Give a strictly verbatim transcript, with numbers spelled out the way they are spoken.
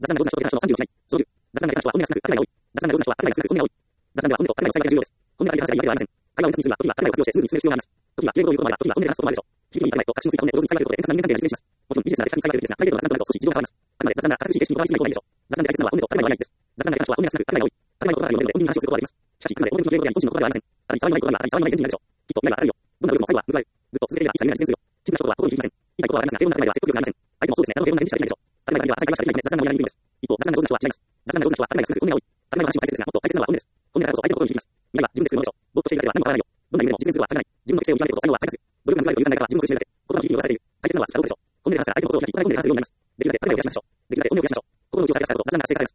談な上手な人と下手な人のさんじゅうろくない。そのじゅう、雑談が下手な人は本音が少なく、あるいは多い。雑談が上手な人はあるいは少なく、本音が多い。雑談では本音とあるいはの最大が重要です。本音が相手が話せばいいわけではありません。会話を円滑にするには、時にはあるいはを活用してスムーズに進める必要があります。時には敬語ということもあれば、時には本音で話すこともあるでしょう。響きに至らないと、確信についた本音を上手に伝えられることで、円滑な人間関係が実現します。もちろん、技術なら手紙に伝えられるべきですが、プライベートな雑談となると少し事情が変わります。あくまで雑談が堅苦しい形式にこだわりすぎない方がいいでしょう。雑談で大切なのは本音と当たり前の相手です。雑談が下手な人は本音が少なく、当たり前が多い。当たり前のことがあるので、本人に話をすることができます。しかし、あくまで表向きの敬語や個人のことではありません。あるに騒ぎないことがあるに騒ぎない現実になるでしょう。きっと未来はあるよ。どんな夜も最後は迎える。ずっと続けていればいつか夢が実現するよ。シンプルなことは心に響きません。言いたいことはありますが、平穏な会話では説得力がありません。相手もそうですね。あの平穏な返事しかできないでしょう。当たり前の会話は朝会話しかできないため、雑談もやらないといけないのです。一方、雑談が上手な人は違います。雑談が上手な人は当たり前が少なく、本音が多い。当たり前の話も大切ですが、もっと大切なのは本音です。本音だからこそ相手の心に響きます。未来は自分で作るものでしょう。ぼーっとしているだけでは何も変わらないよ。どんな夢でも実現することは限らない。自分の適性を極めると才能は開花する。努力が報われるという考え方は自分の苦しみだけ。言葉の響きに噂されている。大切なのは力をでしょう。本音で話すから相手の心を開き、お互い本音で話すようになります。できるだけ高いを増やしましょう。できるだけ本音を増やしましょう。心の内をさらけ出すからこそ雑談が活性化されます。